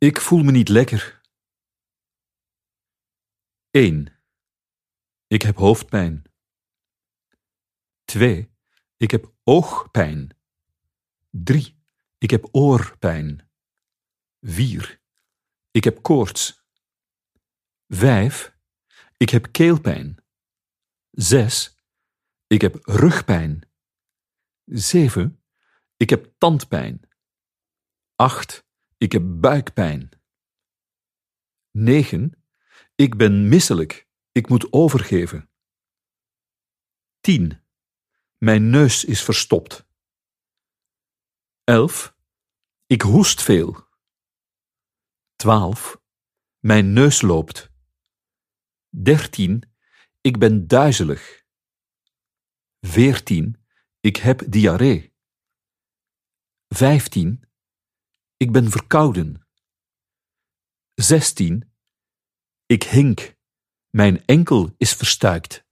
Ik voel me niet lekker. 1. Ik heb hoofdpijn. 2. Ik heb oogpijn. 3. Ik heb oorpijn. 4. Ik heb koorts. 5. Ik heb keelpijn. 6. Ik heb rugpijn. 7. Ik heb tandpijn. 8. Ik heb buikpijn. 9. Ik ben misselijk. Ik moet overgeven. 10. Mijn neus is verstopt. 11. Ik hoest veel. 12. Mijn neus loopt. 13. Ik ben duizelig. 14. Ik heb diarree. 15. Ik ben verkouden. 16. Ik hink. Mijn enkel is verstuikt.